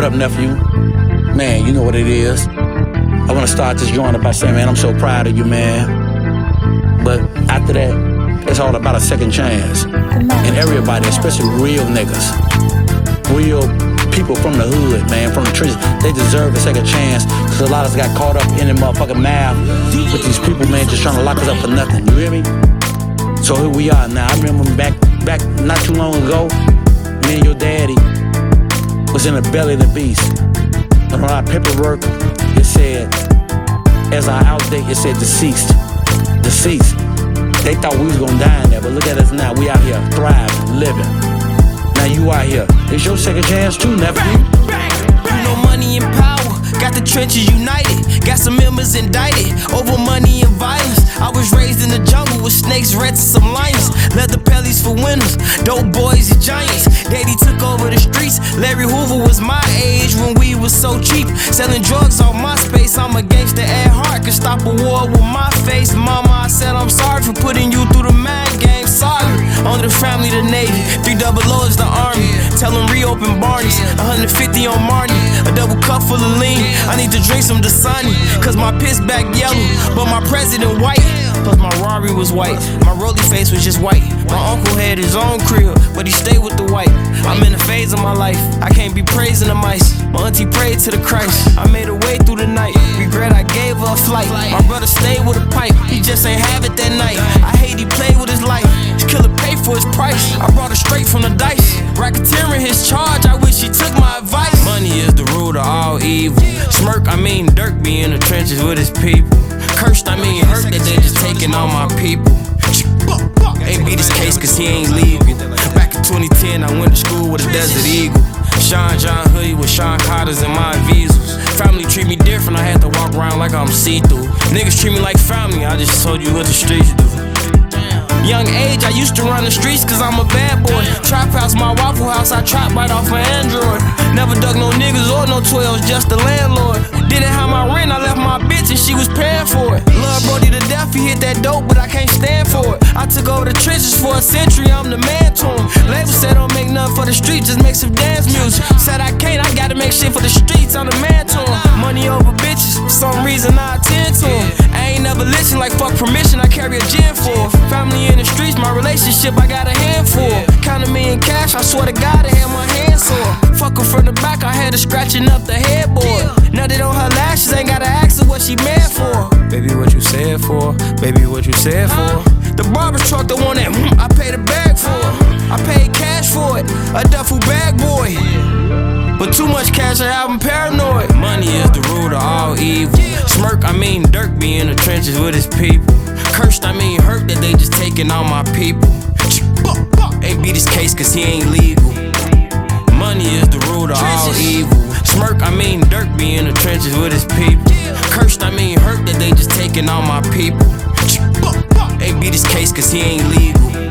What up, nephew? Man, you know what it is. I want to start this joint by saying, man, I'm so proud of you, man. But after that, it's all about a second chance. And everybody, especially real niggas, real people from the hood, man, from the trenches, they deserve a second chance. Because a lot of us got caught up in the motherfucking mouth with these people, man, just trying to lock us up for nothing. You hear me? So here we are now. I remember back not too long ago, me and your daddy was in the belly of the beast. And on our paperwork, it said, as our out date, it said deceased. Deceased. They thought we was gonna die in there, but look at us now. We out here thriving, living. Now you out here. It's your second chance too, nephew. You know money and power, got the trenches united. Got some members indicted over money and violence. I was raised in the jungle with snakes, rats, and some lions. Leather pellies for winners, dope boys and giants. Daddy took over the streets. Larry Hoover was my age when we was so cheap. Selling drugs on my space. I'm a gangster at heart, could stop a war with my face. Mama, I said I'm sorry for putting you through the mad game. Sorry. Only the family, the Navy. 300 is the Army. Tell them reopen Barney's. 150 on Marty. A double cup full of lean. I need to drink some Dasani, cause my piss back yellow, but my president white. Plus my Rari was white, my rolly face was just white. My uncle had his own crib, but he stayed with the white. I'm in a phase of my life, I can't be praising the mice. My auntie prayed to the Christ, I made her way through the night. Regret I gave her a flight, my brother stayed with a pipe. He just ain't have it that night, I hate he played with his life. His killer paid for his price, I brought it straight from the dice. Racketeering his charge, I wish he took my advice. Money is the root of all evil. Smirk, I mean Dirk be in the trenches with his people. Cursed, I mean hurt that they just taking all my people. Ain't be this case cause he ain't legal. Back in 2010 I went to school with a Desert Eagle. Sean John hoodie with Sean Carter's and my Visas. Family treat me different, I had to walk around like I'm see-through. Niggas treat me like family, I just told you what the streets do. Young age, I used to run the streets cause I'm a bad boy. Trap house, my Waffle House, I trap right off my Android. Never dug no niggas or no 12s, just the landlord. Didn't have my rent, I left my bitch and she was paying for it. Love Brody to death, he hit that dope, but I can't stand for it. I took over the trenches for a century, I'm the man to him. Label said don't make nothing for the streets, just make some dance music. Said I can't, I gotta make shit for the streets, I'm the man to him. Money over bitches, for some reason I attend to him. I ain't never listen like fuck permission, I carry a gin for. Family in the streets, my relationship, I got a handful. Counting me in cash, I swear to God, I had my hands sore. Fuck her from the back, I had her scratching up the headboard. Now that on her lashes, ain't gotta ask her what she mad for. Baby, what you said for? Baby, what you said for? The barber's truck, the one that I paid a bag for. I paid cash for it, a duffel bag boy. But too much cash, I have them paranoid. Money is the root of all evil. Smirk, I mean Dirk be in the trenches with his people. Cursed, I mean hurt that they just taking all my people. Ain't be this case cause he ain't legal. Money is the root of all evil. Smirk, I mean Dirk be in the trenches with his people. Cursed, I mean hurt that they just taking all my people. Ain't be this case cause he ain't legal.